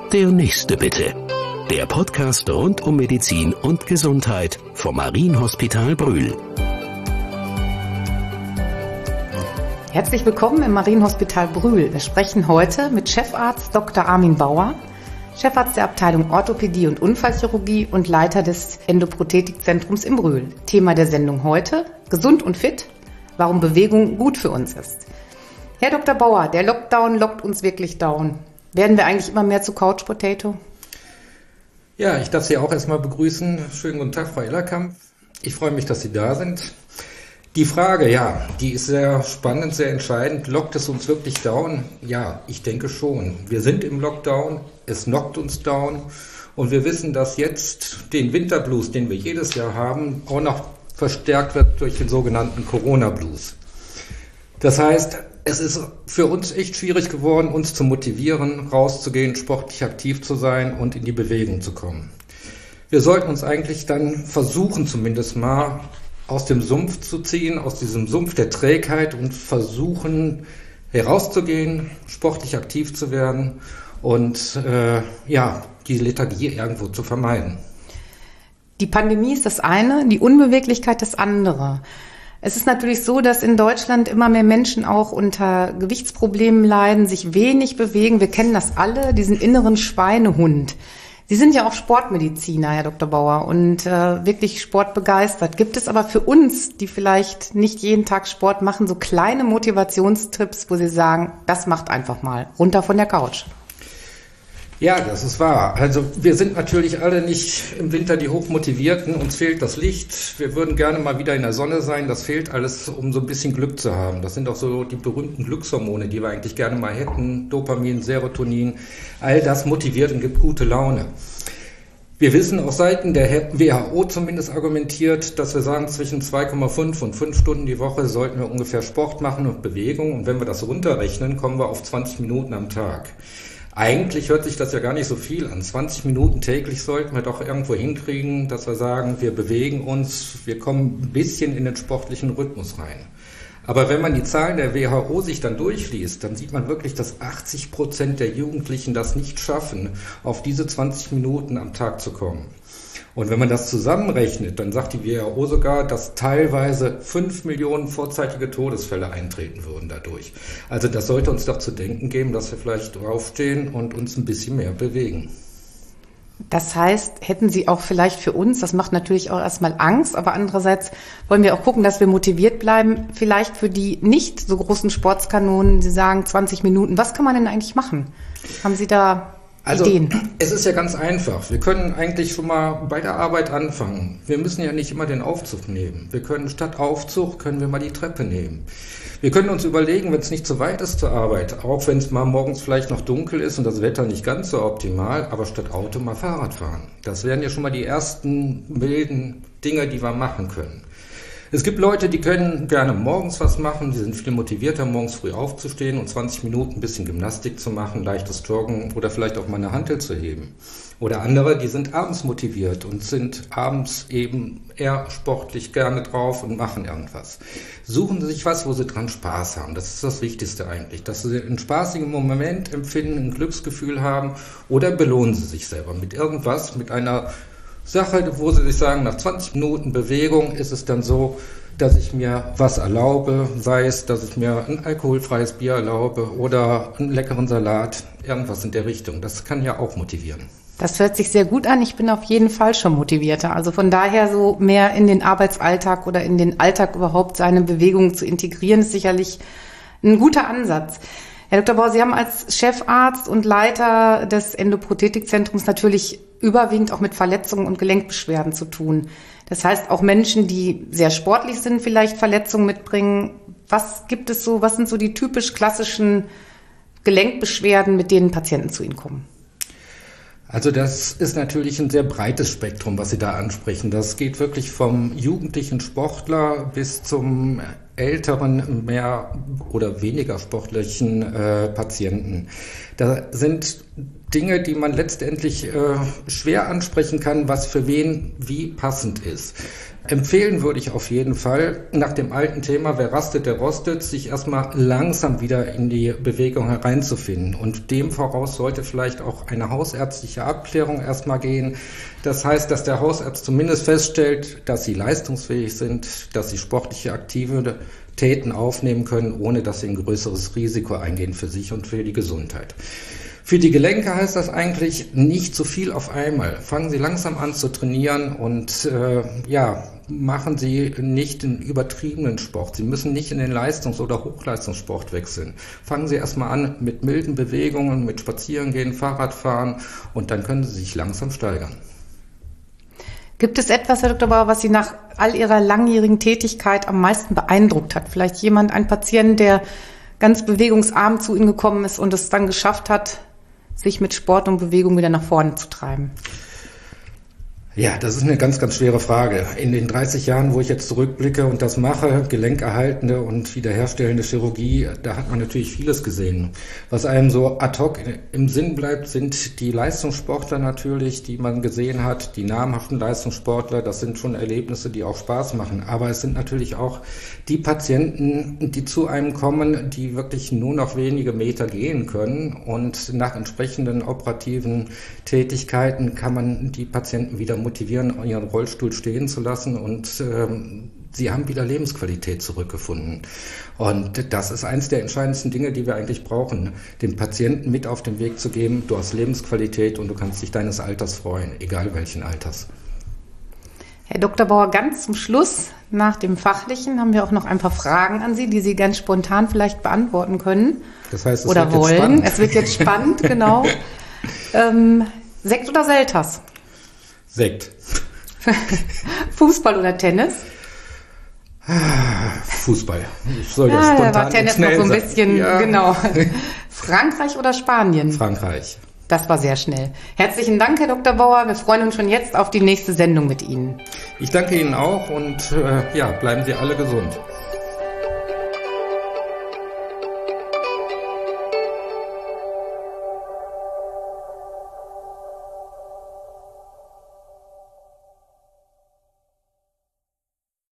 Der nächste bitte. Der Podcast rund um Medizin und Gesundheit vom Marienhospital Brühl. Herzlich willkommen im Marienhospital Brühl. Wir sprechen heute mit Chefarzt Dr. Armin Bauer, Chefarzt der Abteilung Orthopädie und Unfallchirurgie und Leiter des Endoprothetikzentrums in Brühl. Thema der Sendung heute: Gesund und fit, warum Bewegung gut für uns ist. Herr Dr. Bauer, der Lockdown lockt uns wirklich down. Werden wir eigentlich immer mehr zu Couch Potato? Ja, ich darf Sie auch erstmal begrüßen. Schönen guten Tag, Frau Ellerkamp. Ich freue mich, dass Sie da sind. Die Frage, die ist sehr spannend, sehr entscheidend. Lockt es uns wirklich down? Ja, ich denke schon. Wir sind im Lockdown, es knockt uns down und wir wissen, dass jetzt den Winterblues, den wir jedes Jahr haben, auch noch verstärkt wird durch den sogenannten Corona-Blues. Das heißt, es ist für uns echt schwierig geworden, uns zu motivieren, rauszugehen, sportlich aktiv zu sein und in die Bewegung zu kommen. Wir sollten uns eigentlich dann versuchen, zumindest mal aus dem Sumpf zu ziehen, aus diesem Sumpf der Trägheit und versuchen herauszugehen, sportlich aktiv zu werden und die Lethargie irgendwo zu vermeiden. Die Pandemie ist das eine, die Unbeweglichkeit das andere. Es ist natürlich so, dass in Deutschland immer mehr Menschen auch unter Gewichtsproblemen leiden, sich wenig bewegen. Wir kennen das alle, diesen inneren Schweinehund. Sie sind ja auch Sportmediziner, Herr Dr. Bauer, und wirklich sportbegeistert. Gibt es aber für uns, die vielleicht nicht jeden Tag Sport machen, so kleine Motivationstipps, wo Sie sagen, das macht einfach mal, runter von der Couch? Ja, das ist wahr. Also wir sind natürlich alle nicht im Winter die Hochmotivierten. Uns fehlt das Licht. Wir würden gerne mal wieder in der Sonne sein. Das fehlt alles, um so ein bisschen Glück zu haben. Das sind auch so die berühmten Glückshormone, die wir eigentlich gerne mal hätten. Dopamin, Serotonin. All das motiviert und gibt gute Laune. Wir wissen auf Seiten der WHO zumindest argumentiert, dass wir sagen, zwischen 2,5 und 5 Stunden die Woche sollten wir ungefähr Sport machen und Bewegung. Und wenn wir das runterrechnen, kommen wir auf 20 Minuten am Tag. Eigentlich hört sich das ja gar nicht so viel an. 20 Minuten täglich sollten wir doch irgendwo hinkriegen, dass wir sagen, wir bewegen uns, wir kommen ein bisschen in den sportlichen Rhythmus rein. Aber wenn man die Zahlen der WHO sich dann durchliest, dann sieht man wirklich, dass 80% der Jugendlichen das nicht schaffen, auf diese 20 Minuten am Tag zu kommen. Und wenn man das zusammenrechnet, dann sagt die WHO sogar, dass teilweise 5 Millionen vorzeitige Todesfälle eintreten würden dadurch. Also das sollte uns doch zu denken geben, dass wir vielleicht draufstehen und uns ein bisschen mehr bewegen. Das heißt, hätten Sie auch vielleicht für uns, das macht natürlich auch erstmal Angst, aber andererseits wollen wir auch gucken, dass wir motiviert bleiben, vielleicht für die nicht so großen Sportskanonen, Sie sagen 20 Minuten, was kann man denn eigentlich machen? Haben Sie da Ideen? Es ist ja ganz einfach. Wir können eigentlich schon mal bei der Arbeit anfangen. Wir müssen ja nicht immer den Aufzug nehmen. Wir können statt Aufzug, können wir mal die Treppe nehmen. Wir können uns überlegen, wenn es nicht so weit ist zur Arbeit, auch wenn es mal morgens vielleicht noch dunkel ist und das Wetter nicht ganz so optimal, aber statt Auto mal Fahrrad fahren. Das wären ja schon mal die ersten wilden Dinge, die wir machen können. Es gibt Leute, die können gerne morgens was machen, die sind viel motivierter, morgens früh aufzustehen und 20 Minuten ein bisschen Gymnastik zu machen, leichtes Joggen oder vielleicht auch mal eine Hantel zu heben. Oder andere, die sind abends motiviert und sind abends eben eher sportlich gerne drauf und machen irgendwas. Suchen Sie sich was, wo Sie dran Spaß haben. Das ist das Wichtigste eigentlich, dass Sie einen spaßigen Moment empfinden, ein Glücksgefühl haben oder belohnen Sie sich selber mit irgendwas, mit einer Sache, wo Sie sich sagen, nach 20 Minuten Bewegung ist es dann so, dass ich mir was erlaube, sei es, dass ich mir ein alkoholfreies Bier erlaube oder einen leckeren Salat, irgendwas in der Richtung. Das kann ja auch motivieren. Das hört sich sehr gut an. Ich bin auf jeden Fall schon motivierter. Also von daher so mehr in den Arbeitsalltag oder in den Alltag überhaupt seine Bewegung zu integrieren, ist sicherlich ein guter Ansatz. Herr Dr. Bauer, Sie haben als Chefarzt und Leiter des Endoprothetikzentrums natürlich überwiegend auch mit Verletzungen und Gelenkbeschwerden zu tun. Das heißt, auch Menschen, die sehr sportlich sind, vielleicht Verletzungen mitbringen. Was sind so die typisch klassischen Gelenkbeschwerden, mit denen Patienten zu Ihnen kommen? Also das ist natürlich ein sehr breites Spektrum, was Sie da ansprechen. Das geht wirklich vom jugendlichen Sportler bis zum älteren, mehr oder weniger sportlichen Patienten. Da sind Dinge, die man letztendlich schwer ansprechen kann, was für wen wie passend ist. Empfehlen würde ich auf jeden Fall, nach dem alten Thema, wer rastet, der rostet, sich erstmal langsam wieder in die Bewegung hereinzufinden. Und dem voraus sollte vielleicht auch eine hausärztliche Abklärung erstmal gehen. Das heißt, dass der Hausarzt zumindest feststellt, dass sie leistungsfähig sind, dass sie sportliche Aktivitäten aufnehmen können, ohne dass sie ein größeres Risiko eingehen für sich und für die Gesundheit. Für die Gelenke heißt das eigentlich nicht zu viel auf einmal. Fangen Sie langsam an zu trainieren und machen Sie nicht den übertriebenen Sport. Sie müssen nicht in den Leistungs- oder Hochleistungssport wechseln. Fangen Sie erstmal an mit milden Bewegungen, mit Spazierengehen, Fahrradfahren und dann können Sie sich langsam steigern. Gibt es etwas, Herr Dr. Bauer, was Sie nach all Ihrer langjährigen Tätigkeit am meisten beeindruckt hat? Vielleicht ein Patient, der ganz bewegungsarm zu Ihnen gekommen ist und es dann geschafft hat, sich mit Sport und Bewegung wieder nach vorne zu treiben? Ja, das ist eine ganz, ganz schwere Frage. In den 30 Jahren, wo ich jetzt zurückblicke und das mache, gelenkerhaltende und wiederherstellende Chirurgie, da hat man natürlich vieles gesehen. Was einem so ad hoc im Sinn bleibt, sind die Leistungssportler natürlich, die man gesehen hat, die namhaften Leistungssportler. Das sind schon Erlebnisse, die auch Spaß machen. Aber es sind natürlich auch die Patienten, die zu einem kommen, die wirklich nur noch wenige Meter gehen können. Und nach entsprechenden operativen Tätigkeiten kann man die Patienten wieder motivieren, ihren Rollstuhl stehen zu lassen und sie haben wieder Lebensqualität zurückgefunden. Und das ist eins der entscheidendsten Dinge, die wir eigentlich brauchen, dem Patienten mit auf den Weg zu geben, du hast Lebensqualität und du kannst dich deines Alters freuen, egal welchen Alters. Herr Dr. Bauer, ganz zum Schluss, nach dem Fachlichen, haben wir auch noch ein paar Fragen an Sie, die Sie ganz spontan vielleicht beantworten können. Das heißt, oder wollen. Es wird jetzt spannend, genau. Sekt oder Selters? Sekt. Fußball oder Tennis? Fußball. Ich soll das spontan war Tennis noch so ein bisschen, ja. Genau. Frankreich oder Spanien? Frankreich. Das war sehr schnell. Herzlichen Dank, Herr Dr. Bauer. Wir freuen uns schon jetzt auf die nächste Sendung mit Ihnen. Ich danke Ihnen auch und bleiben Sie alle gesund.